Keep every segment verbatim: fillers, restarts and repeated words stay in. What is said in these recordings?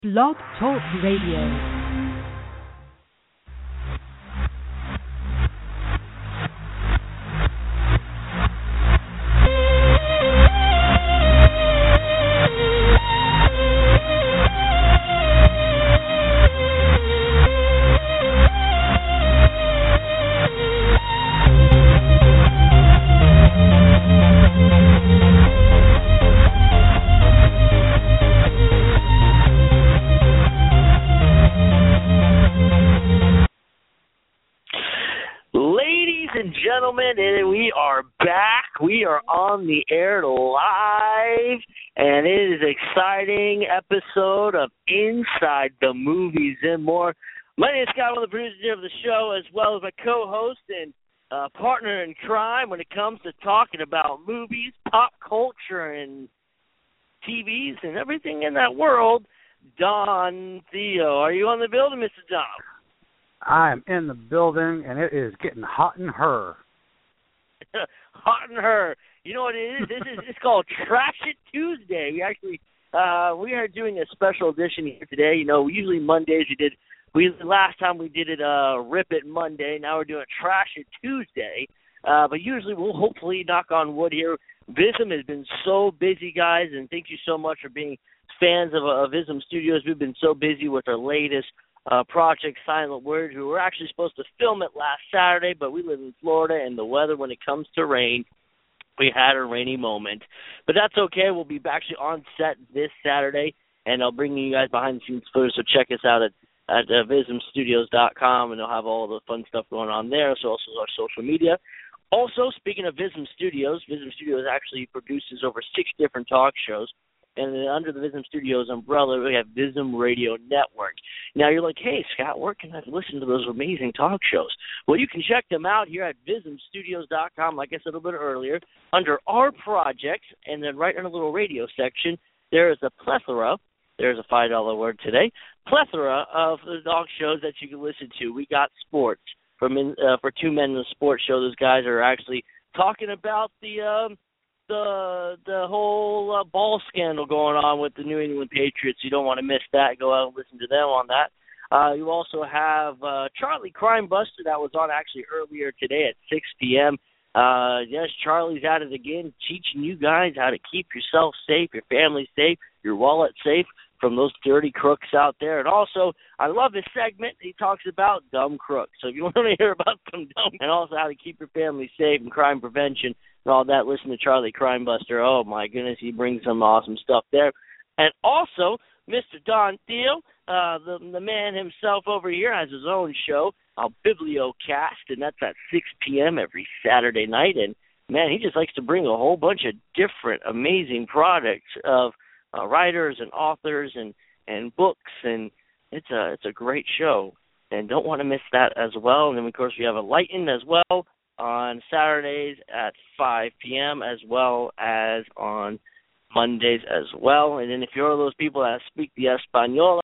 Blog Talk Radio. And we are back. We are on the air live, and it is an exciting episode of Inside the Movies and More. My name is Scott, one of the producers of the show, as well as my co-host and uh, partner in crime when it comes to talking about movies, pop culture, and T Vs, and everything in that world, Don Theo. Are you on the building, Mister Don? I am in the building, and it is getting hot in her. Hot in her. You know what it is? This is it's called Trash It Tuesday. We actually uh, we are doing a special edition here today. You know, usually Mondays we did. We last time we did it uh, Rip It Monday. Now we're doing Trash It Tuesday. Uh, but usually we'll hopefully knock on wood here. Vism has been so busy, guys, and thank you so much for being fans of, of Vism Studios. We've been so busy with our latest Uh, Project Silent Word. We were actually supposed to film it last Saturday, but we live in Florida, and the weather, when it comes to rain, we had a rainy moment. But that's okay. We'll be actually on set this Saturday, and I'll bring you guys behind-the-scenes footage, so check us out at, at uh, vism studios dot com, and they'll have all the fun stuff going on there, so also our social media. Also, speaking of Vism Studios, Vism Studios actually produces over six different talk shows. And then under the Vism Studios umbrella, we have Vism Radio Network. Now, you're like, hey, Scott, where can I listen to those amazing talk shows? Well, you can check them out here at vism studios dot com, like I said a little bit earlier, under Our Projects, and then right in the little radio section, there is a plethora, there's a five dollar word today, plethora of the talk shows that you can listen to. We got sports from in, uh, for Two Men in the Sports Show. Those guys are actually talking about the um, – the the whole uh, ball scandal going on with the New England Patriots. You don't want to miss that. Go out and listen to them on that. Uh, you also have uh, Charlie Crime Buster that was on actually earlier today at six p.m. Uh, yes, Charlie's at it again, teaching you guys how to keep yourself safe, your family safe, your wallet safe from those dirty crooks out there. And also, I love his segment. He talks about dumb crooks. So if you want to hear about some dumb and also how to keep your family safe and crime prevention and all that, listen to Charlie Crime Buster. Oh, my goodness, he brings some awesome stuff there. And also, Mister Don Theo, uh, the, the man himself over here, has his own show, a Bibliocast, and that's at six p.m. every Saturday night. And, man, he just likes to bring a whole bunch of different amazing products of uh, writers and authors and, and books, and it's a, it's a great show. And don't want to miss that as well. And then, of course, we have Enlightened as well on Saturdays at five p.m. as well as on Mondays as well. And then if you're one of those people that speak the Española,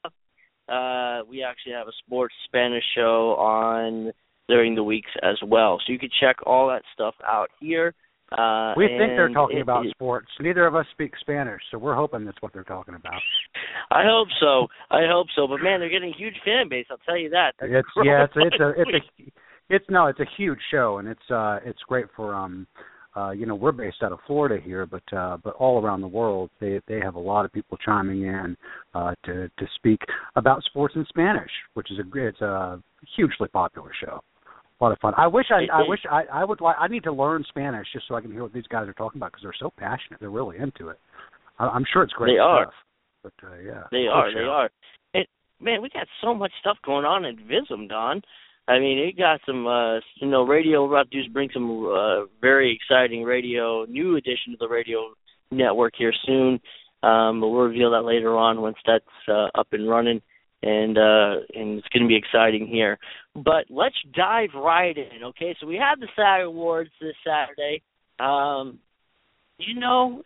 uh, we actually have a sports Spanish show on during the weeks as well. So you can check all that stuff out here. Uh, we think they're talking it, about it, sports. Neither of us speak Spanish, so we're hoping that's what they're talking about. I hope so. I hope so. But, man, they're getting a huge fan base, I'll tell you that. It's, yeah, it's, it's a it's a It's no, it's a huge show, and it's uh, it's great for um, uh, you know, we're based out of Florida here, but uh, but all around the world, they they have a lot of people chiming in uh, to to speak about sports in Spanish, which is a it's a hugely popular show. A lot of fun. I wish I I wish I I would like I need to learn Spanish just so I can hear what these guys are talking about because they're so passionate. They're really into it. I, I'm sure it's great they stuff. Are. But uh, yeah, they cool are. show. They are. And man, we got so much stuff going on at Vism, Don. I mean, it got some, uh, you know, radio. We're about to bring some uh, very exciting radio, new addition to the radio network here soon. Um, but we'll reveal that later on once that's uh, up and running, and uh, and it's going to be exciting here. But let's dive right in, okay? So we had the SAG Awards this Saturday. Um, you know,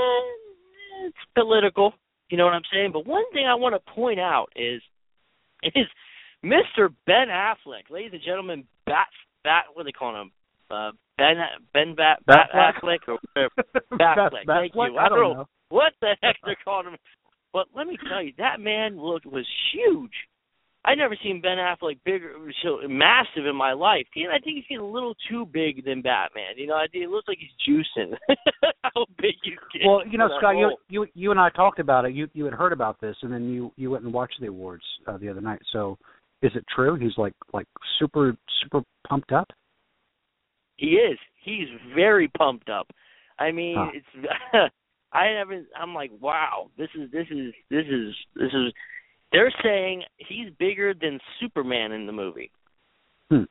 eh, it's political. You know what I'm saying? But one thing I want to point out is is. Mister Ben Affleck, ladies and gentlemen, Bat, Bat, what do they call him? Uh, Ben, Ben Bat, Bat Affleck, or whatever. Batfleck, thank you. I don't know. What the heck they're calling him? But let me tell you, that man looked was huge. I've never seen Ben Affleck bigger, so massive in my life. I think he's getting a little too big than Batman. You know, I think it looks like he's juicing. How big you get. Well, you know, Scott, you, you you and I talked about it. You you had heard about this, and then you, you went and watched the awards uh, the other night. So, is it true? He's like like super super pumped up. He is. He's very pumped up. I mean, huh. it's. I haven't. I'm like, wow. This is this is this is this is. They're saying he's bigger than Superman in the movie. Hmm.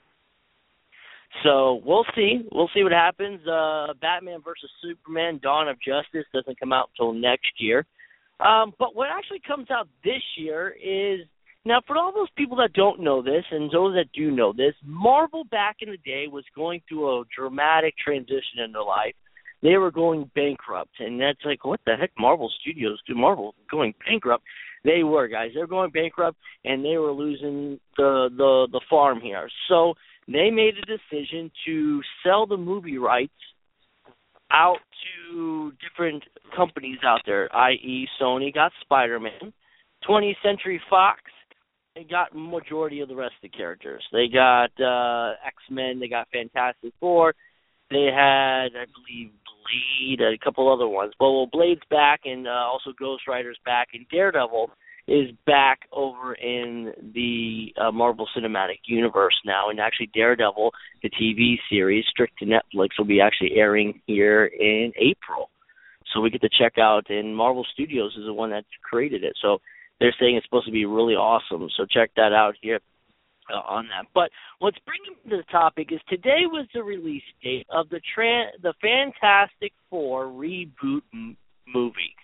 So we'll see. We'll see what happens. Uh, Batman versus Superman: Dawn of Justice doesn't come out until next year. Um, but what actually comes out this year is, now for all those people that don't know this and those that do know this, Marvel back in the day was going through a dramatic transition in their life. They were going bankrupt, and that's like, what the heck, Marvel Studios, Marvel going bankrupt? They were, guys. They were going bankrupt, and they were losing the, the, the farm here. So they made a decision to sell the movie rights out to different companies out there, that is. Sony got Spider-Man. twentieth Century Fox, they got majority of the rest of the characters. They got uh, X-Men. They got Fantastic Four. They had, I believe, Blade, a couple other ones. Well, well Blade's back, and uh, also Ghost Rider's back, and Daredevil is back over in the uh, Marvel Cinematic Universe now. And actually, Daredevil, the T V series, strict to Netflix, will be actually airing here in April. So we get to check out, and Marvel Studios is the one that created it. So they're saying it's supposed to be really awesome. So check that out here. Uh, on that. But what's bringing me to the topic is today was the release date of the tra- the Fantastic Four reboot m- movie.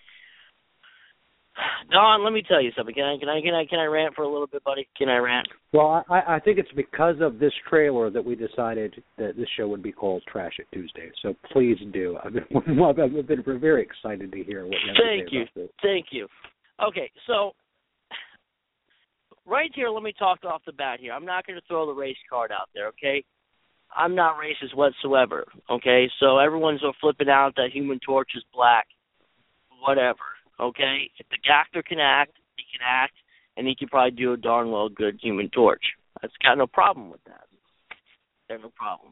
Don, let me tell you something. Can I can I can I can I rant for a little bit, buddy? Can I rant? Well, I, I think it's because of this trailer that we decided that this show would be called Trash It Tuesday. So please do. I've been, I've been very excited to hear what you have to Thank say you. about this. Thank you. Okay, so right here, let me talk off the bat here. I'm not going to throw the race card out there, okay? I'm not racist whatsoever, okay? So everyone's flipping out that Human Torch is black, whatever, okay? If the actor can act, he can act, and he can probably do a darn well good Human Torch. I've got no problem with that. There's no problem.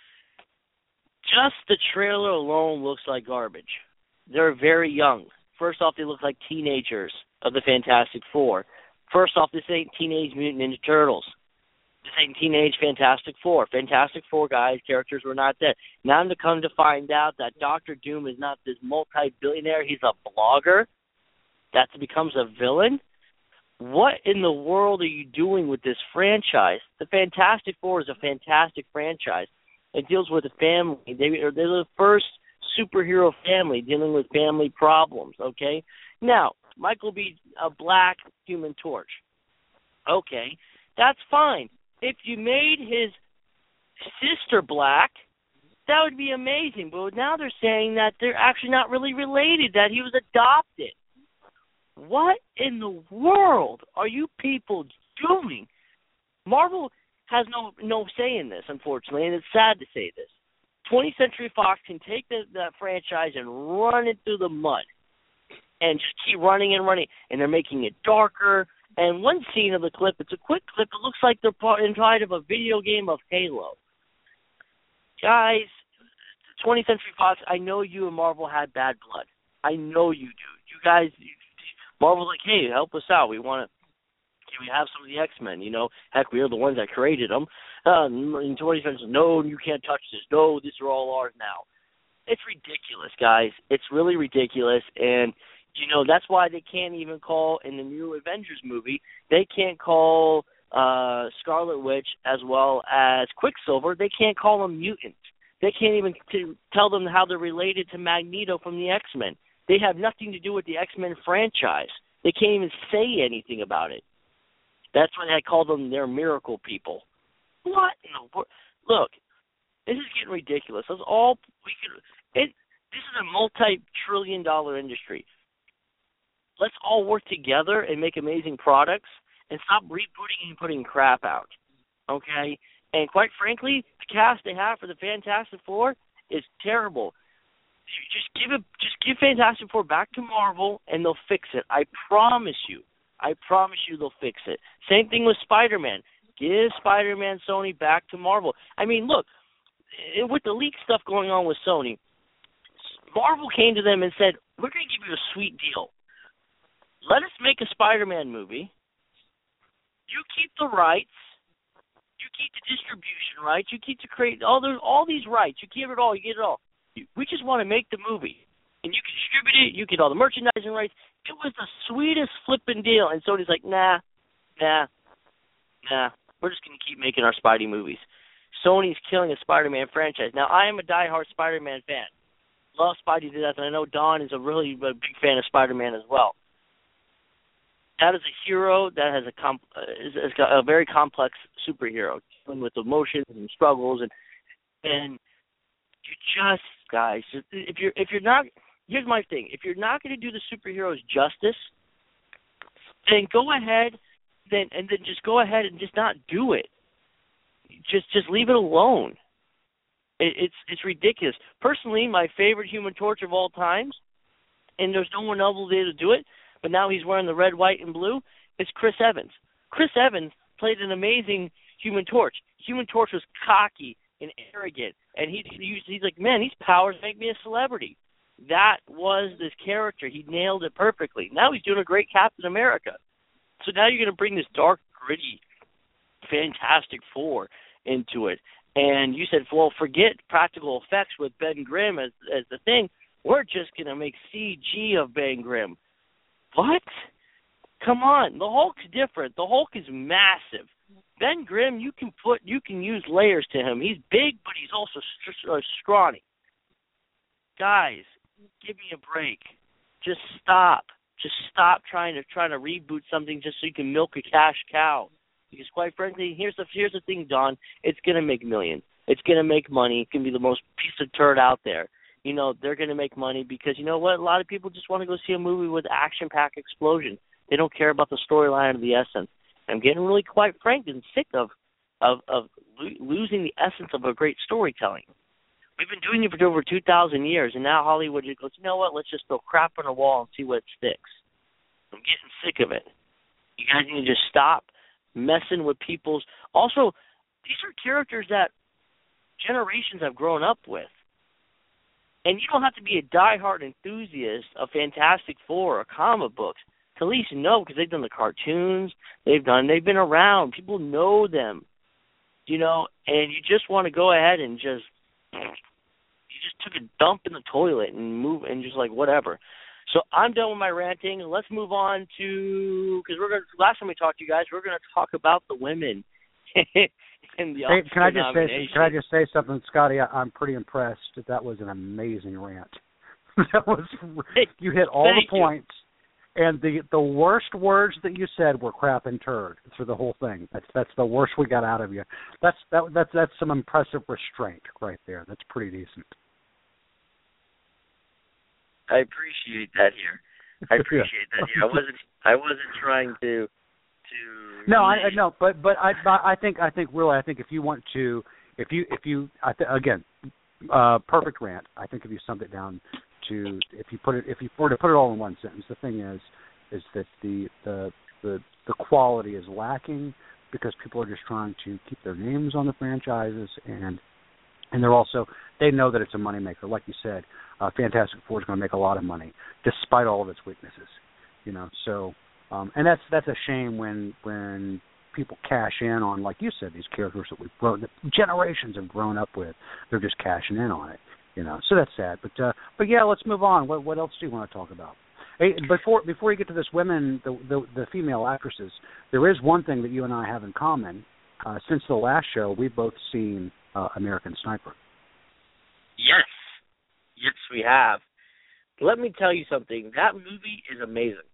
Just the trailer alone looks like garbage. They're very young. First off, they look like teenagers of the Fantastic Four. First off, this ain't Teenage Mutant Ninja Turtles. This ain't Teenage Fantastic Four. Fantastic Four guys, characters were not there. Now I'm to come to find out that Doctor Doom is not this multi-billionaire. He's a blogger that becomes a villain. What in the world are you doing with this franchise? The Fantastic Four is a fantastic franchise. It deals with a family. They, they're the first superhero family dealing with family problems, okay? Now, Michael be a black Human Torch. Okay, that's fine. If you made his sister black, that would be amazing. But now they're saying that they're actually not really related, that he was adopted. What in the world are you people doing? Marvel has no no say in this, unfortunately, and it's sad to say this. twentieth Century Fox can take the, that franchise and run it through the mud. And just keep running and running, and they're making it darker. And one scene of the clip, it's a quick clip, it looks like they're inside of a video game of Halo. Guys, twentieth Century Fox, I know you and Marvel had bad blood. I know you do. You guys, Marvel's like, hey, help us out. We want to, can we have some of the X-Men? You know, heck, we are the ones that created them. Uh, in twentieth Century, no, you can't touch this. No, these are all ours now. It's ridiculous, guys. It's really ridiculous, and you know, that's why they can't even call, in the new Avengers movie, they can't call uh, Scarlet Witch as well as Quicksilver. They can't call them mutants. They can't even t- tell them how they're related to Magneto from the X-Men. They have nothing to do with the X-Men franchise. They can't even say anything about it. That's why I call them their miracle people. What in the world? Look, this is getting ridiculous. That's all we could. It, this is a multi-trillion dollar industry. Let's all work together and make amazing products and stop rebooting and putting crap out, okay? And quite frankly, the cast they have for the Fantastic Four is terrible. You just give it, just give Fantastic Four back to Marvel, and they'll fix it. I promise you. I promise you, they'll fix it. Same thing with Spider-Man. Give Spider-Man Sony back to Marvel. I mean, look, with the leak stuff going on with Sony, Marvel came to them and said, "We're going to give you a sweet deal. Let us make a Spider-Man movie. You keep the rights. You keep the distribution rights. You keep the create all those all these rights. You keep it all. You get it all. We just want to make the movie, and you can distribute it. You get all the merchandising rights." It was the sweetest flipping deal, and Sony's like, "Nah, nah, nah. We're just going to keep making our Spidey movies." Sony's killing a Spider-Man franchise. Now, I am a diehard Spider-Man fan. Love Spidey to death, and I know Don is a really a big fan of Spider-Man as well. That is a hero that has a comp, uh, is, is a very complex superhero, dealing with emotions and struggles, and and you just guys, if you're if you're not, here's my thing: if you're not going to do the superheroes justice, then go ahead, then and then just go ahead and just not do it. Just just leave it alone. It, it's it's ridiculous. Personally, my favorite Human Torch of all times, and there's no one else there to do it. But now he's wearing the red, white, and blue. It's Chris Evans. Chris Evans played an amazing Human Torch. Human Torch was cocky and arrogant, and he, he he's like, man, these powers make me a celebrity. That was this character. He nailed it perfectly. Now he's doing a great Captain America. So now you're going to bring this dark, gritty, Fantastic Four into it. And you said, well, forget practical effects with Ben Grimm as, as the thing. We're just going to make C G of Ben Grimm. What? Come on. The Hulk's different. The Hulk is massive. Ben Grimm, you can put, you can use layers to him. He's big, but he's also st- uh, scrawny. Guys, give me a break. Just stop. Just stop trying to trying to reboot something just so you can milk a cash cow. Because quite frankly, here's the here's the thing, Don. It's gonna make millions. It's gonna make money. It can be the most piece of turd out there. You know, they're going to make money because, you know what, a lot of people just want to go see a movie with action-packed explosion. They don't care about the storyline or the essence. I'm getting really, quite frank, and sick of of, of lo- losing the essence of a great storytelling. We've been doing it for over two thousand years, and now Hollywood just goes, you know what, let's just throw crap on a wall and see what sticks. I'm getting sick of it. You guys need to just stop messing with people's... Also, these are characters that generations have grown up with. And you don't have to be a diehard enthusiast of Fantastic Four or comic books to at least know, because they've done the cartoons, they've done, they've been around. People know them, you know, and you just want to go ahead and just, you just took a dump in the toilet and move and just like whatever. So I'm done with my ranting. Let's move on to, because we're going to, last time we talked to you guys, we're going to talk about the women. In the hey, can I just say can I just say something, Scotty? I, I'm pretty impressed that that was an amazing rant. That was you hit all Thank the points, you. And the the worst words that you said were crap and turd through the whole thing. That's that's the worst we got out of you. That's that that's that's some impressive restraint right there. That's pretty decent. I appreciate that here. I appreciate that here. I wasn't I wasn't trying to. No, I no, but but I I think I think really I think if you want to if you if you I th- again uh, perfect rant. I think if you summed it down to if you put it if you were to put it all in one sentence, the thing is is that the the the, the quality is lacking because people are just trying to keep their names on the franchises, and and they're also they know that it's a moneymaker. Like you said, uh, Fantastic Four is going to make a lot of money despite all of its weaknesses. You know, so. Um, and that's that's a shame when when people cash in on, like you said, these characters that we've grown, that generations have grown up with. They're just cashing in on it, you know. So that's sad. But uh, but yeah, let's move on. What what else do you want to talk about? Hey, before before you get to this, women, the the, the female actresses, there is one thing that you and I have in common. Uh, since the last show, we've both seen uh, American Sniper. Yes, yes, we have. Let me tell you something. That movie is amazing.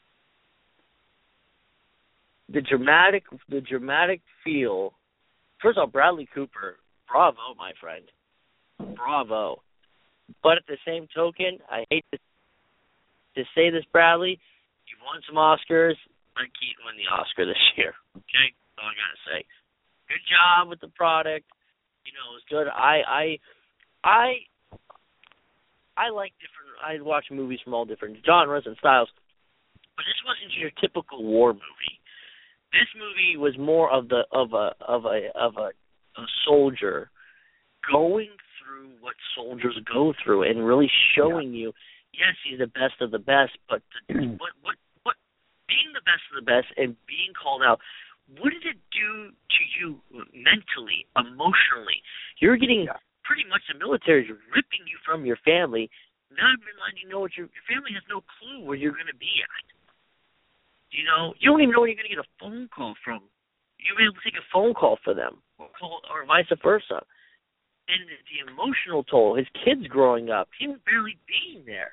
The dramatic, the dramatic feel. First of all, Bradley Cooper, bravo, my friend, bravo. But at the same token, I hate to, to say this, Bradley. You've won some Oscars. Let Keaton win the Oscar this year. Okay, that's all I gotta say. Good job with the product. You know, it was good. I, I, I. I like different. I watch movies from all different genres and styles, but this wasn't your typical war movie. This movie was more of the of a of a of a, a soldier going through what soldiers go through and really showing yeah. you. Yes, he's the best of the best, but the, what what what being the best of the best and being called out. What did it do to you mentally, emotionally? You're getting yeah. pretty much the military is ripping you from your family. Now you're letting you know what your, your family has no clue where you're going to be at. You know, you don't even know when you're going to get a phone call from. You'll be able to take a phone call for them, or, call, or vice versa. And the, the emotional toll, his kids growing up, him barely being there,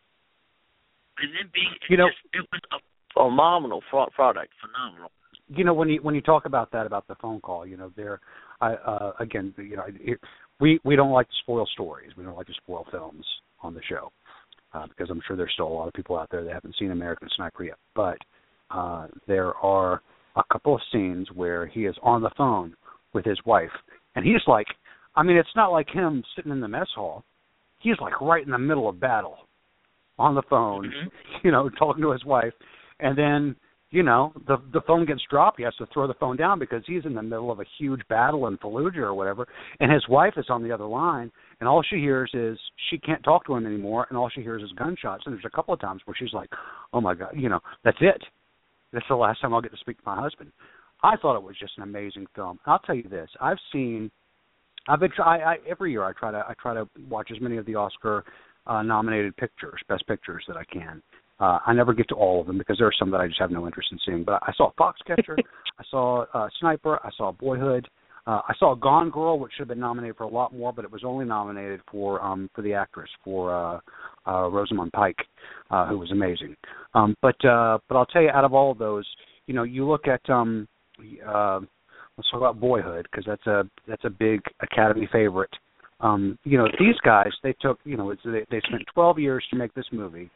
and then being, you know, just, it was a phenomenal product, phenomenal. You know, when you when you talk about that, about the phone call, you know, there, I, uh, again, you know, it, we we don't like to spoil stories. We don't like to spoil films on the show uh, because I'm sure there's still a lot of people out there that haven't seen American Sniper yet. But uh, there are a couple of scenes where he is on the phone with his wife, and he's like, I mean, it's not like him sitting in the mess hall. He's like right in the middle of battle, on the phone, mm-hmm. you know, talking to his wife, and then. You know, the the phone gets dropped. He has to throw the phone down because he's in the middle of a huge battle in Fallujah or whatever, and his wife is on the other line, and all she hears is she can't talk to him anymore, and all she hears is gunshots. And there's a couple of times where she's like, oh, my God, you know, that's it. That's the last time I'll get to speak to my husband. I thought it was just an amazing film. I'll tell you this. I've seen – I've been try, I, every year I try to I try to watch as many of the Oscar-nominated uh, pictures, best pictures that I can. Uh, I never get to all of them because there are some that I just have no interest in seeing. But I saw Foxcatcher, I saw uh, Sniper, I saw Boyhood, uh, I saw Gone Girl, which should have been nominated for a lot more, but it was only nominated for um, for the actress, for uh, uh, Rosamund Pike, uh, who was amazing. Um, but uh, but I'll tell you, out of all of those, you know, you look at um, uh, let's talk about Boyhood because that's a that's a big Academy favorite. Um, you know, these guys, they took, you know, it's, they, they spent twelve years to make this movie.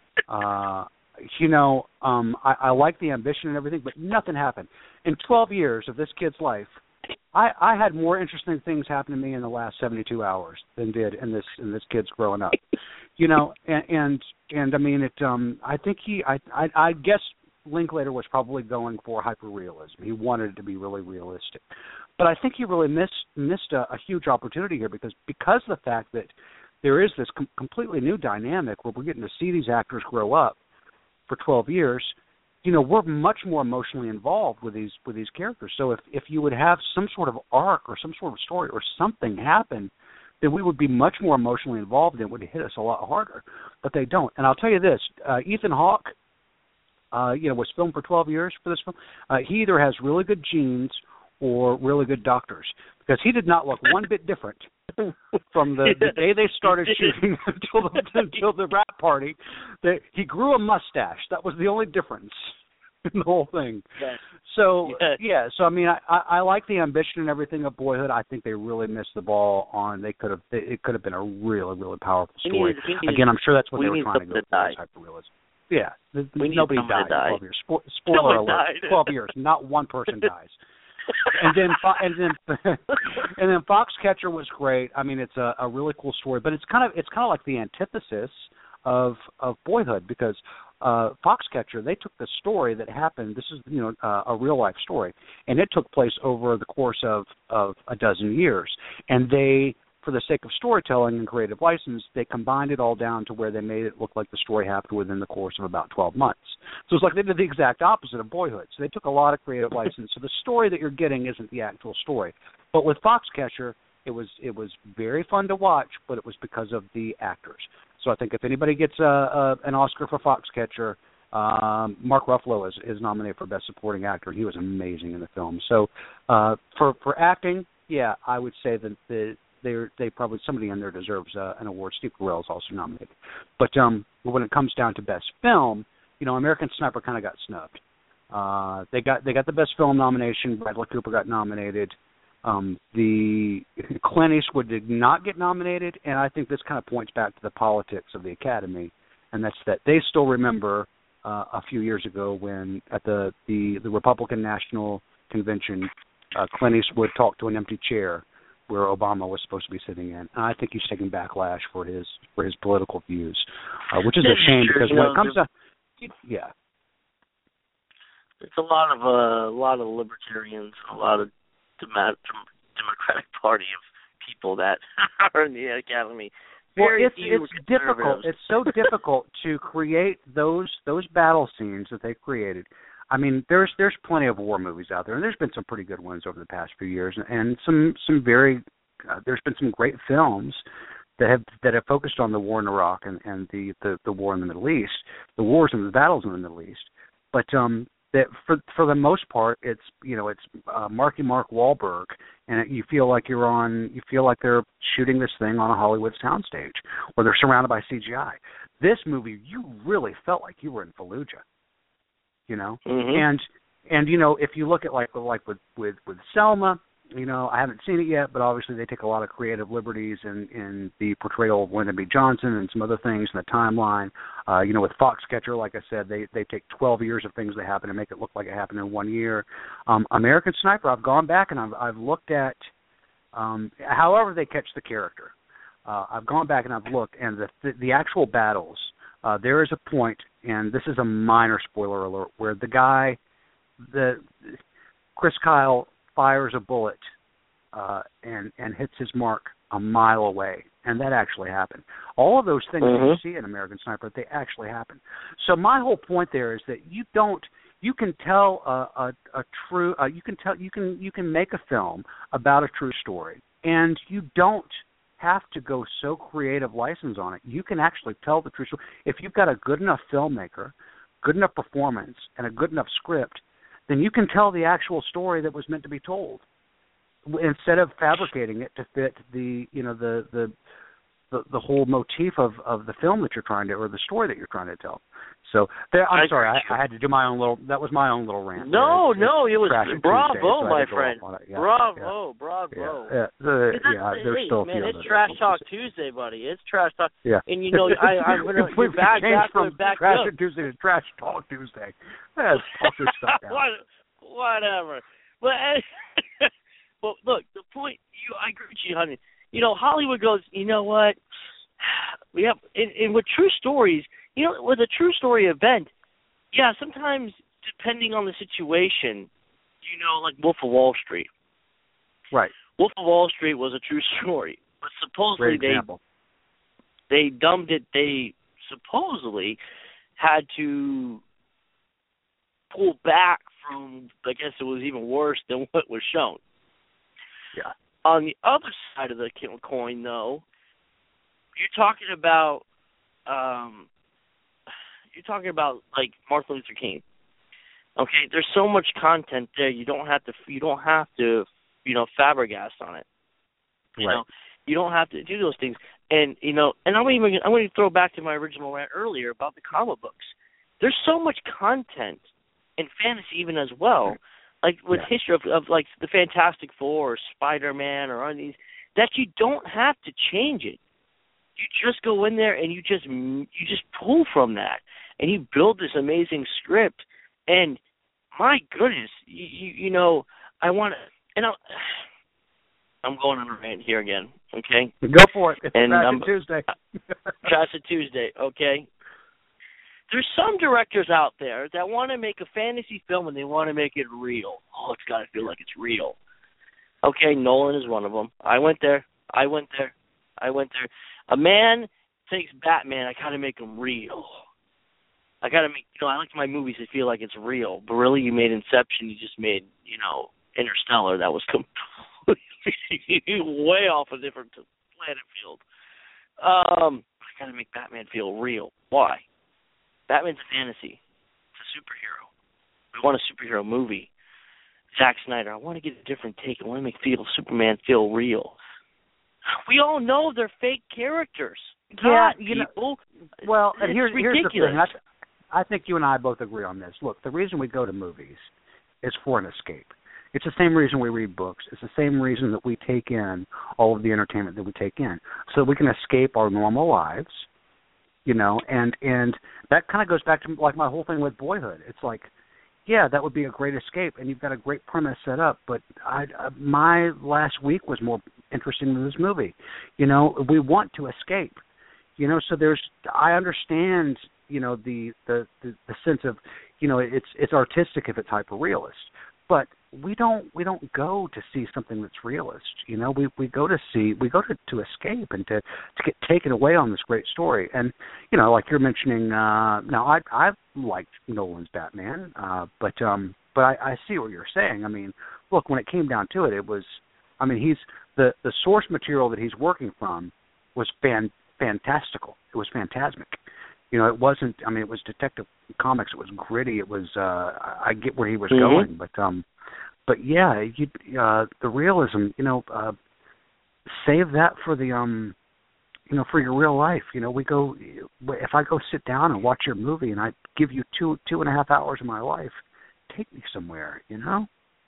Uh, you know, um, I, I like the ambition and everything, but nothing happened. In twelve years of this kid's life, I, I had more interesting things happen to me in the last seventy-two hours than did in this in this kid's growing up. You know, and and, and I mean, it. Um, I think he, I, I, I guess Linklater was probably going for hyperrealism. He wanted it to be really realistic, but I think he really missed missed a, a huge opportunity here because because of the fact that. There is this com- completely new dynamic where we're getting to see these actors grow up for twelve years. You know, we're much more emotionally involved with these with these characters. So if, if you would have some sort of arc or some sort of story or something happen, then we would be much more emotionally involved and it would hit us a lot harder. But they don't. And I'll tell you this, uh, Ethan Hawke, uh, you know, was filmed for twelve years for this film. Uh, he either has really good genes or really good doctors because he did not look one bit different from the, the day they started shooting until the, until the rap party. They, he grew a mustache. That was the only difference in the whole thing. Yes. So, yes. yeah, so, I mean, I, I, I like the ambition and everything of Boyhood. I think they really missed the ball on, they could have, they, it could have been a really, really powerful story. We need, we need, Again, I'm sure that's what we they were trying to go for, hyperrealism. Yeah, the, the, nobody died in twelve years. Spo- spoiler alert, died. twelve years, not one person dies. and then and then and then Foxcatcher was great. I mean, it's a, a really cool story, but it's kind of it's kind of like the antithesis of of Boyhood because uh, Foxcatcher, they took the story that happened. This is you know uh, a real life story, and it took place over the course of of a dozen years, and they. For the sake of storytelling and creative license, they combined it all down to where they made it look like the story happened within the course of about twelve months. So it's like they did the exact opposite of Boyhood. So they took a lot of creative license. So the story that you're getting isn't the actual story. But with Foxcatcher, it was it was very fun to watch, but it was because of the actors. So I think if anybody gets a, a, an Oscar for Foxcatcher, um, Mark Ruffalo is, is nominated for Best Supporting Actor. He was amazing in the film. So uh, for for acting, yeah, I would say that the They they probably somebody in there deserves uh, an award. Steve Carell is also nominated, but um, when it comes down to best film, you know, American Sniper kind of got snubbed. Uh, they got they got the best film nomination. Bradley Cooper got nominated. Um, the Clint Eastwood did not get nominated, and I think this kind of points back to the politics of the Academy, and that's that they still remember uh, a few years ago when at the the, the Republican National Convention, uh, Clint Eastwood talked to an empty chair. where Obama was supposed to be sitting in. And I think he's taking backlash for his for his political views, uh, which is a shame because when it comes to yeah, it's a lot of uh, a lot of libertarians, a lot of Dem- Democratic Party of people that are in the academy. Very well, it's few it's difficult. It's so difficult to create those those battle scenes that they created. I mean, there's there's plenty of war movies out there, and there's been some pretty good ones over the past few years, and some some very uh, there's been some great films that have that have focused on the war in Iraq and and the, the the war in the Middle East, the wars and the battles in the Middle East. But um, that for for the most part, it's you know it's uh, Marky Mark Wahlberg, and it, you feel like you're on you feel like they're shooting this thing on a Hollywood soundstage, or they're surrounded by C G I. This movie, you really felt like you were in Fallujah. You know, mm-hmm. and and you know if you look at like like with, with with Selma, you know I haven't seen it yet, but obviously they take a lot of creative liberties in, in the portrayal of Lyndon B. Johnson and some other things in the timeline. Uh, you know, with Foxcatcher, like I said, they they take twelve years of things that happen and make it look like it happened in one year. Um, American Sniper, I've gone back and I've I've looked at um, however they catch the character. Uh, I've gone back and I've looked, and the the, the actual battles. Uh, there is a point, and this is a minor spoiler alert, where the guy, the Chris Kyle fires a bullet uh, and and hits his mark a mile away, and that actually happened. All of those things mm-hmm. that you see in American Sniper, they actually happen. So my whole point there is that you don't, you can tell a, a, a true, uh, you can tell, you can you can make a film about a true story, and you don't have to go so creative license on it. You can actually tell the true story. If you've got a good enough filmmaker, good enough performance, and a good enough script, then you can tell the actual story that was meant to be told, instead of fabricating it to fit the you know the the the, the whole motif of, of the film that you're trying to, or the story that you're trying to tell. So there, I'm I, sorry, I, I had to do my own little. That was my own little rant. No, it's, no, it's it was bravo, Tuesday, so my friend. Yeah, bravo, yeah. bravo. Yeah, yeah, the, yeah there's hey, still a man, few it's other Trash things. Talk Tuesday, buddy. It's Trash Talk. Yeah. And you know, I, I'm gonna we back back from back Trash up. Tuesday to Trash Talk Tuesday. Let's talk this stuff out. What, whatever. But well, look, the point. You, I agree with you, honey. You know, Hollywood goes. You know what? We have, and, and with true stories, you know, with a true story event, yeah, sometimes depending on the situation, you know, like Wolf of Wall Street. Right. Wolf of Wall Street was a true story, but supposedly Great example. they they dumbed it. They supposedly had to pull back from. I guess it was even worse than what was shown. Yeah. On the other side of the coin, though, you're talking about, um, you're talking about like Martin Luther King. Okay, there's so much content there. You don't have to. You don't have to. You know, Fabregas on it. You right. know, you don't have to do those things. And you know, and I'm even. I'm going to throw back to my original rant earlier about the comic books. There's so much content in fantasy, even as well. Like with yeah. history of, of like the Fantastic Four or Spider-Man or on these, that you don't have to change it. You just go in there and you just you just pull from that, and you build this amazing script. And my goodness, you you, you know, I want to, and I'm, I'm going on a rant here again. Okay, go for it. It's and Trash um, Tuesday. Trash Tuesday. Okay. There's some directors out there that want to make a fantasy film and they want to make it real. Oh, it's got to feel like it's real. Okay, Nolan is one of them. I went there. I went there. I went there. A man takes Batman. I got to make him real. I got to make, you know, I like my movies to feel like it's real. But really, you made Inception. You just made, you know, Interstellar. That was completely way off a different planet field. Um, I got to make Batman feel real. Why? Batman's a fantasy. It's a superhero. We want a superhero movie. Zack Snyder, I want to get a different take. I want to make feel Superman feel real. We all know they're fake characters. God, yeah, you people. Know, well, and it's here's, here's the ridiculous. thing. I, I think you and I both agree on this. Look, the reason we go to movies is for an escape. It's the same reason we read books. It's the same reason that we take in all of the entertainment that we take in, so we can escape our normal lives. You know, and and that kind of goes back to like my whole thing with Boyhood. It's like, yeah, that would be a great escape, and you've got a great premise set up. But I, uh, my last week was more interesting than this movie. You know, we want to escape. You know, so there's. I understand. You know, the the, the, the sense of, you know, it's it's artistic if it's hyper realist, but we don't we don't go to see something that's realist. You know, we, we go to see we go to, to escape and to, to get taken away on this great story. And you know, like you're mentioning, uh, now I I liked Nolan's Batman, uh, but um but I, I see what you're saying. I mean, look, when it came down to it, it was, I mean, he's the, the source material that he's working from was fan, fantastical. It was phantasmic. You know, it wasn't. I mean, it was Detective Comics. It was gritty. It was. Uh, I get where he was mm-hmm. going, but um, but yeah, you, uh, the realism. You know, uh, save that for the um, you know, for your real life. You know, we go. If I go sit down and watch your movie, and I give you two two and a half hours of my life, take me somewhere. You know.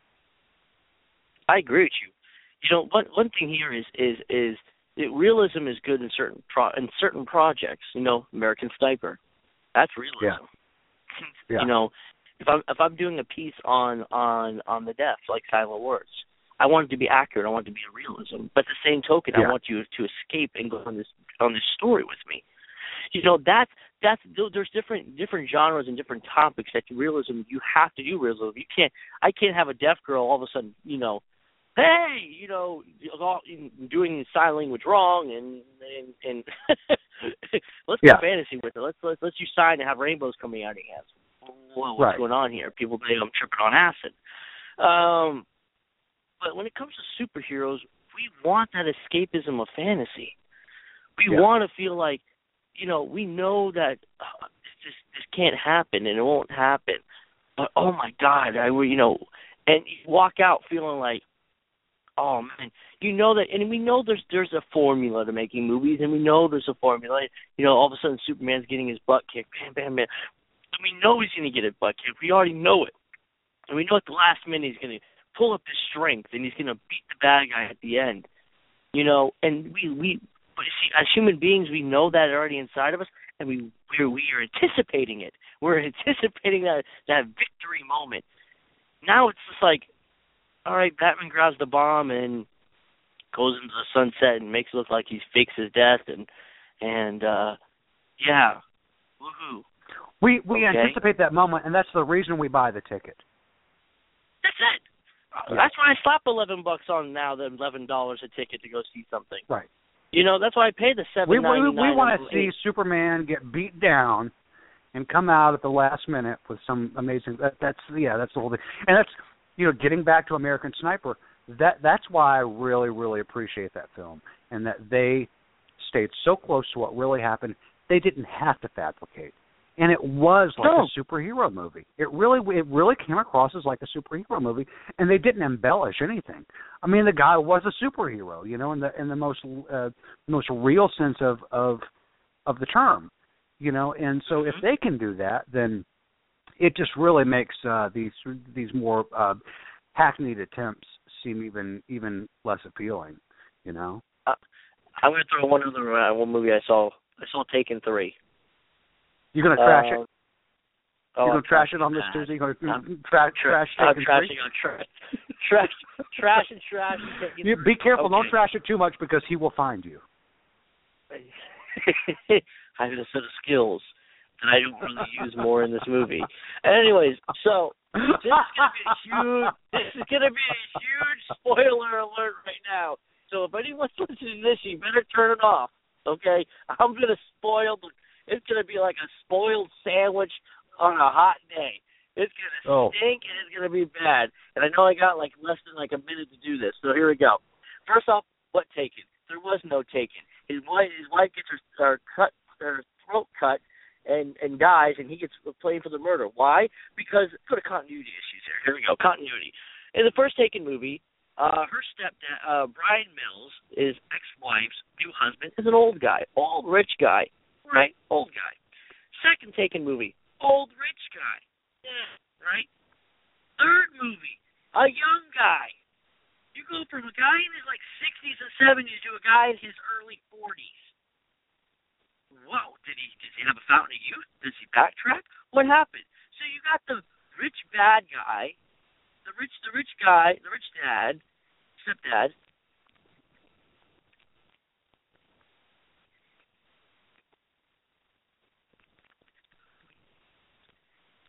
I agree with you. You know, one one thing here is is is. It, realism is good in certain pro, in certain projects. You know, American Sniper, that's realism. Yeah. Yeah. You know, if I'm if I'm doing a piece on on on the death, like Silent Words, I want it to be accurate. I want it to be a realism. But the same token, yeah. I want you to escape and go on this on this story with me. You know, that's that's there's different different genres and different topics that realism. You have to do realism. You can't. I can't have a deaf girl all of a sudden. You know. Hey, you know, doing sign language wrong, and and, and let's yeah. go fantasy with it. Let's let's let's you sign and have rainbows coming out of your hands. Whoa, what's right. going on here? People think I'm tripping on acid. Um, but when it comes to superheroes, we want that escapism of fantasy. We yeah. want to feel like, you know, we know that uh, this this can't happen and it won't happen. But oh my God, I you know, and you walk out feeling like, oh man, you know that, and we know there's there's a formula to making movies, and we know there's a formula. You know, all of a sudden Superman's getting his butt kicked, bam, bam, bam. And we know he's going to get his butt kicked. We already know it, and we know at the last minute he's going to pull up his strength, and he's going to beat the bad guy at the end. You know, and we we, but you see, as human beings, we know that already inside of us, and we we we are anticipating it. We're anticipating that that victory moment. Now it's just like, all right, Batman grabs the bomb and goes into the sunset and makes it look like he fakes his death, and and uh, yeah, woohoo. We we okay. anticipate that moment, and that's the reason we buy the ticket. That's it. Yeah. That's why I slap eleven bucks on now than eleven dollars a ticket to go see something. Right. You know, that's why I pay the seven we, ninety we, nine. we want to see Superman get beat down and come out at the last minute with some amazing. That, that's yeah, that's the whole thing, and that's. You know, getting back to American Sniper, that that's why I really, really appreciate that film, and that they stayed so close to what really happened. They didn't have to fabricate, and it was like no. a superhero movie. It really, it really came across as like a superhero movie, and they didn't embellish anything. I mean, the guy was a superhero, you know, in the in the most uh, most real sense of of of the term, you know. And so, if they can do that, then it just really makes uh, these these more uh, hackneyed attempts seem even even less appealing, you know. Uh, I'm going to throw one other uh, one movie I saw. I saw Taken three. You're going to trash uh, it? Oh, You're going to trash it on this bad. Tuesday? You're going I'm, to tra- trash I'm Taken trashing three? on trash. trash, trash and trash. And You, be careful. okay. Don't trash it too much because he will find you. I have a set of skills that I don't really use more in this movie. Anyways, so this is gonna be a huge. This is gonna be a huge spoiler alert right now. So if anyone's listening to this, you better turn it off. Okay, I'm gonna spoil. The, it's gonna be like a spoiled sandwich on a hot day. It's gonna oh. stink and it's gonna be bad. And I know I got like less than like a minute to do this. So here we go. First off, what Taken? There was no Taken. His wife, his wife gets her, her cut, her throat cut. And, and dies, and he gets blamed for the murder. Why? Because go to continuity issues here. Here we go, continuity. In the first Taken movie, uh, her stepdad, uh, Brian Mills, his ex-wife's new husband, is an old guy, old rich guy, right? Old guy. Second Taken movie, old rich guy, yeah, right? Third movie, a young guy. You go from a guy in his like sixties and seventies to a guy in his early forties. Whoa, did he did he have a fountain of youth? Does he backtrack? What happened? So you got the rich bad guy, the rich the rich guy, the rich dad, stepdad,